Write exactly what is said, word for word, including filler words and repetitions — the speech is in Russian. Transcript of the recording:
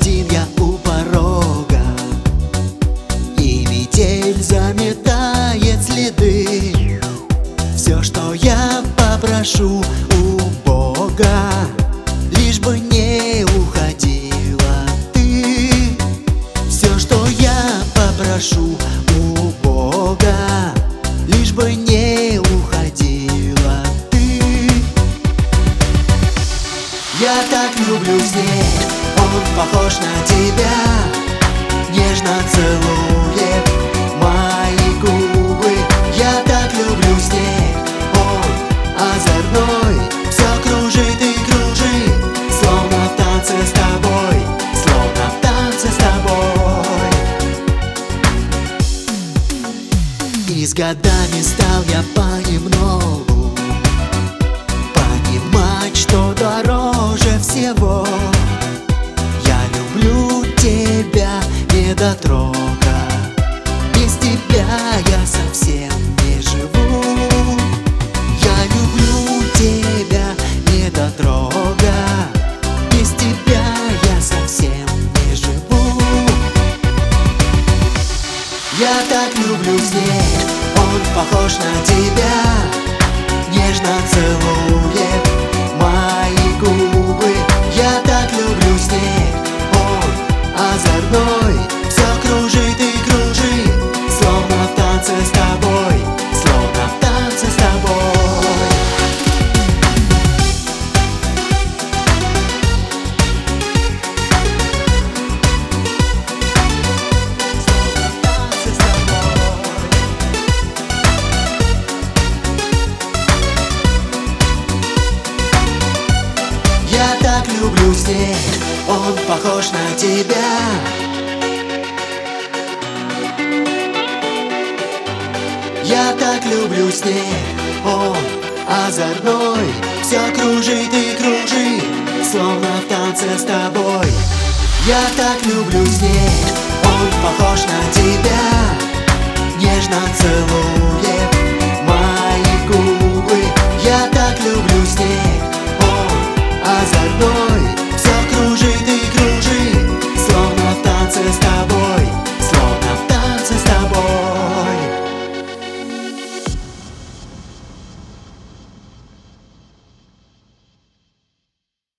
один я у порога, и метель заметает следы. Все, что я попрошу у Бога, лишь бы не уходила ты. Все, что я попрошу у Бога, лишь бы не уходила ты. Я так люблю снег, он похож на тебя, нежно целует мои губы. Я так люблю снег, он озорной, все кружит и кружит, словно в танце с тобой, словно в танце с тобой. И с годами стал я понемногу понимать, что дороже всего. Я люблю тебя, недотрога, без тебя я совсем не живу. Я люблю тебя, недотрога, без тебя я совсем не живу. Я так люблю снег, он похож на тебя, нежно целует мои губы. Я так люблю снег, он озорной, все кружит и кружит, словно в танце с тобой, словно в танце с тобой. Словно в танце с тобой. Я так люблю снег, он похож на тебя. Я так люблю снег, он озорной, все кружит и кружит, словно в танце с тобой. Я так люблю снег, он похож на тебя, нежно целует